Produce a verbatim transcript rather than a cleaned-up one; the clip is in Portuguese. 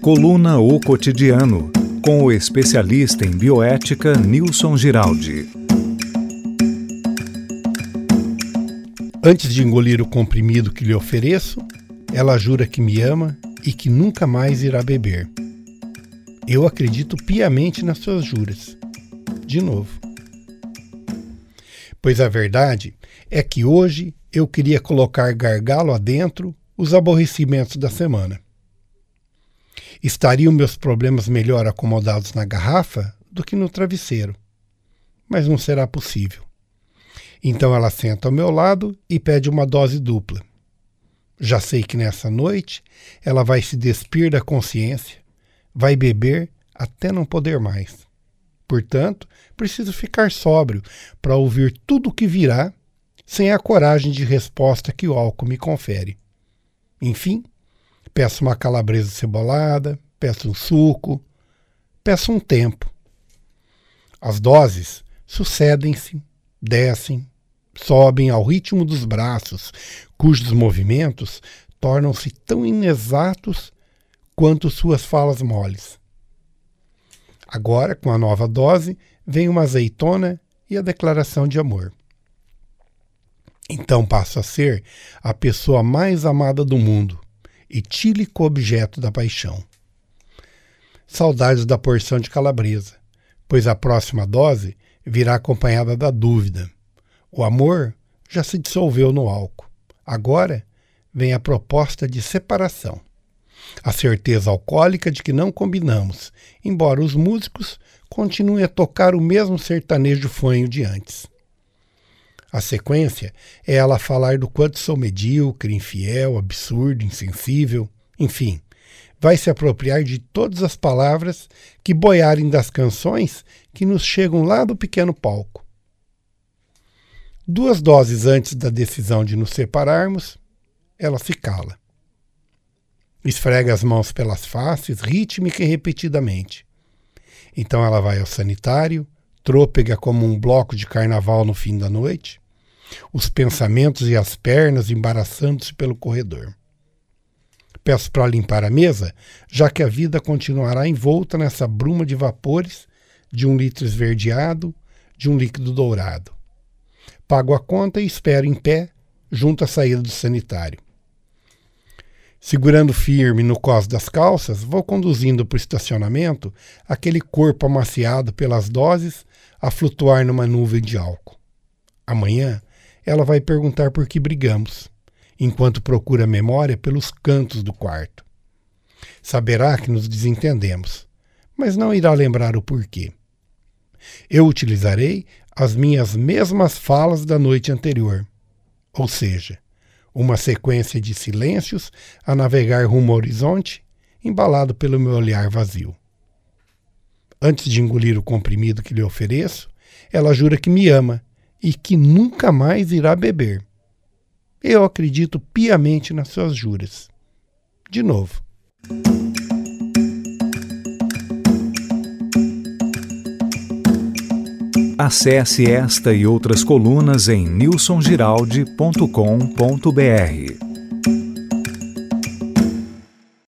Coluna O Cotidiano, com o especialista em bioética Nilson Giraldi. Antes de engolir o comprimido que lhe ofereço, ela jura que me ama e que nunca mais irá beber. Eu acredito piamente nas suas juras. De novo. Pois a verdade é que hoje eu queria colocar gargalo adentro os aborrecimentos da semana. Estariam meus problemas melhor acomodados na garrafa do que no travesseiro. Mas não será possível. Então ela senta ao meu lado e pede uma dose dupla. Já sei que nessa noite ela vai se despir da consciência, vai beber até não poder mais. Portanto, preciso ficar sóbrio para ouvir tudo o que virá, sem a coragem de resposta que o álcool me confere. Enfim, peço uma calabresa cebolada, peço um suco, peço um tempo. As doses sucedem-se, descem, sobem ao ritmo dos braços, cujos movimentos tornam-se tão inexatos quanto suas falas moles. Agora, com a nova dose, vem uma azeitona e a declaração de amor. Então passo a ser a pessoa mais amada do mundo, etílico objeto da paixão. Saudades da porção de calabresa, pois a próxima dose virá acompanhada da dúvida. O amor já se dissolveu no álcool. Agora vem a proposta de separação. A certeza alcoólica de que não combinamos, embora os músicos continuem a tocar o mesmo sertanejo fanho de antes. A sequência é ela falar do quanto sou medíocre, infiel, absurdo, insensível, enfim, vai se apropriar de todas as palavras que boiarem das canções que nos chegam lá do pequeno palco. Duas doses antes da decisão de nos separarmos, ela se cala. Esfrega as mãos pelas faces, rítmica e repetidamente. Então ela vai ao sanitário, trôpega como um bloco de carnaval no fim da noite, os pensamentos e as pernas embaraçando-se pelo corredor. Peço para limpar a mesa, já que a vida continuará envolta nessa bruma de vapores de um litro esverdeado, de um líquido dourado. Pago a conta e espero em pé, junto à saída do sanitário. Segurando firme no cós das calças, vou conduzindo para o estacionamento aquele corpo amaciado pelas doses a flutuar numa nuvem de álcool. Amanhã ela vai perguntar por que brigamos, enquanto procura memória pelos cantos do quarto. Saberá que nos desentendemos, mas não irá lembrar o porquê. Eu utilizarei as minhas mesmas falas da noite anterior, ou seja, uma sequência de silêncios a navegar rumo ao horizonte, embalado pelo meu olhar vazio. Antes de engolir o comprimido que lhe ofereço, ela jura que me ama e que nunca mais irá beber. Eu acredito piamente nas suas juras. De novo. Acesse esta e outras colunas em nilson giraldi ponto com ponto br.